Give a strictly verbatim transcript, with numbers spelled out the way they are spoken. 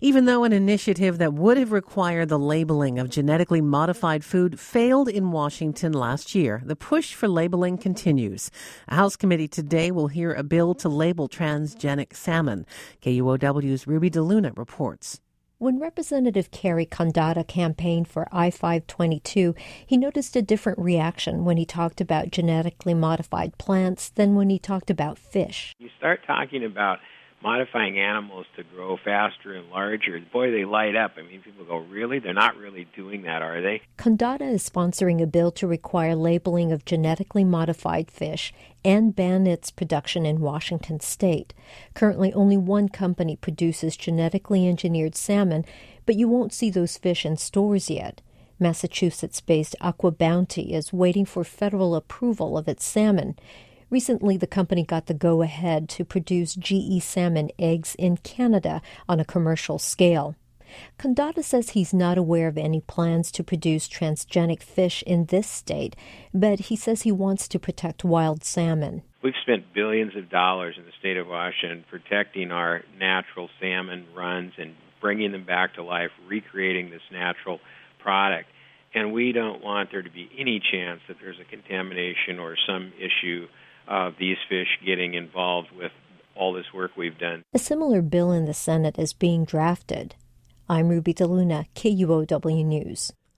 Even though an initiative that would have required the labeling of genetically modified food failed in Washington last year, the push for labeling continues. A House committee today will hear a bill to label transgenic salmon. K U O W's Ruby DeLuna reports. When Representative Kerry Kandata campaigned for I five twenty-two, he noticed a different reaction when he talked about genetically modified plants than when he talked about fish. You start talking about modifying animals to grow faster and larger, boy, they light up. I mean, people go, really? They're not really doing that, are they? Kandata is sponsoring a bill to require labeling of genetically modified fish and ban its production in Washington state. Currently, only one company produces genetically engineered salmon, but you won't see those fish in stores yet. Massachusetts-based Aqua Bounty is waiting for federal approval of its salmon. Recently, the company got the go-ahead to produce G E salmon eggs in Canada on a commercial scale. Kandata says he's not aware of any plans to produce transgenic fish in this state, but he says he wants to protect wild salmon. We've spent billions of dollars in the state of Washington protecting our natural salmon runs and bringing them back to life, recreating this natural product. And we don't want there to be any chance that there's a contamination or some issue of these fish getting involved with all this work we've done. A similar bill in the Senate is being drafted. I'm Ruby DeLuna, K U O W News.